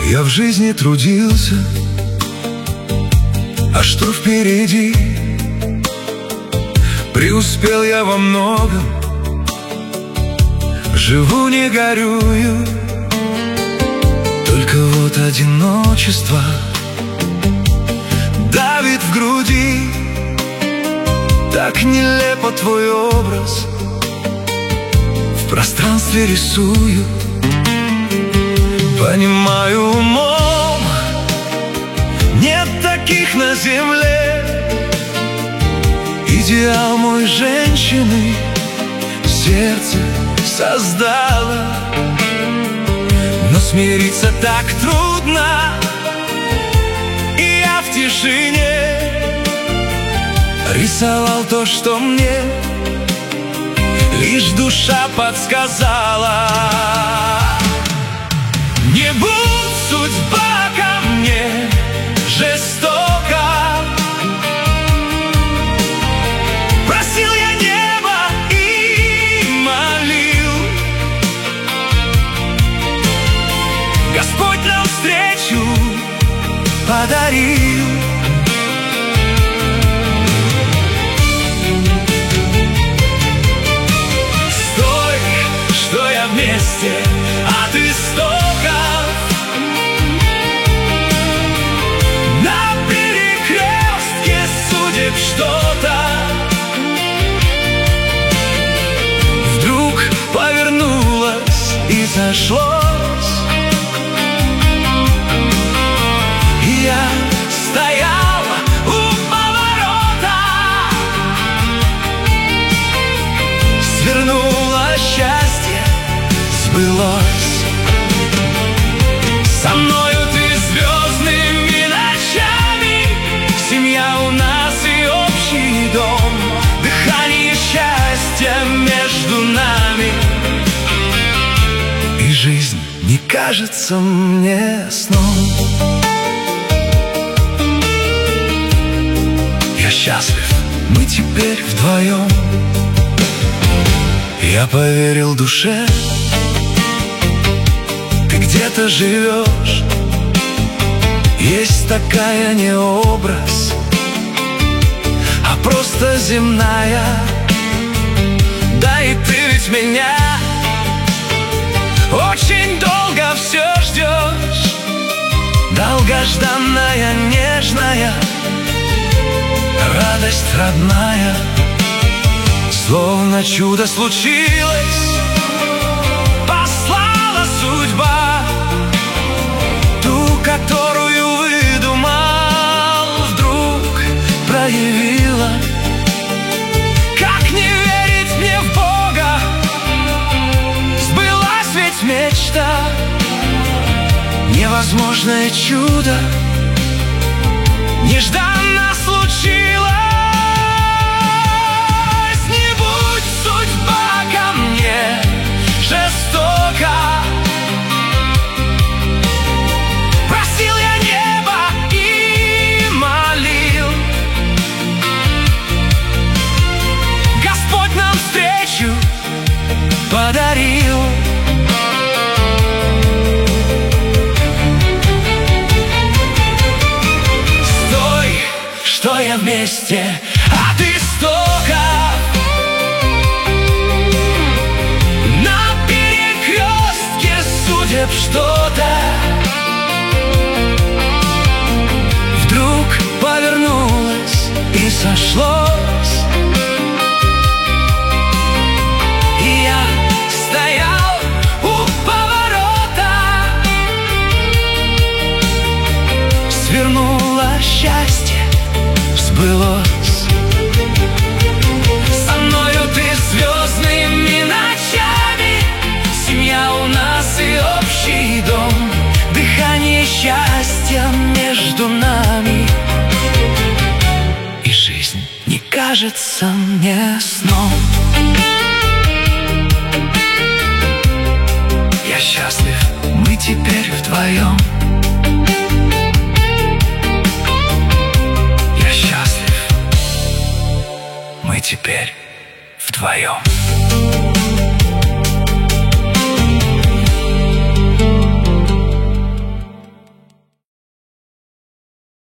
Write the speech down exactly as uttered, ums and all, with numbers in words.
Я в жизни трудился, а что впереди? Преуспел я во многом, живу, не горюю. Только вот одиночество давит в груди. Так нелепо твой образ в пространстве рисую. Понимаю умом, нет таких на земле. Идеал мой женщины сердце создало, но смириться так трудно, и я в тишине рисовал то, что мне лишь душа подсказала. Не будь судьба ко мне жестока, просил я небо и молил, Господь нам встречу подарил. Стой, что я вместе от истоков, на перекрестке судеб что-то вдруг повернулось и сошлось. И я стоял у поворота, свернуло счастье, сбылось. Со мною ты звездными ночами, семья у нас и общий дом, дыхание счастья между нами. И жизнь не кажется мне сном. Я счастлив, мы теперь вдвоем. Я поверил душе, ты где-то живешь. Есть такая не образ, а просто земная. Да и ты ведь меня очень долго все ждешь. Долгожданная, нежная, радость родная. Словно чудо случилось, послала судьба ту, которую выдумал, вдруг проявила. Как не верить мне в Бога? Сбылась ведь мечта, невозможное чудо нежданно случилось. Не будь судьба ко мне жестока, просил я небо и молил, Господь нам встречу подарил. Стой, что я вместе от истока, на перекрестке судеб что-то вдруг повернулось и сошлось. И я стоял у поворота, свернуло счастье, сбылось. Со мною ты звездными ночами, семья у нас и общий дом, дыхание счастья между нами. И жизнь не кажется мне сном. Я счастлив, мы теперь вдвоем. Я счастлив, мы теперь вдвоем.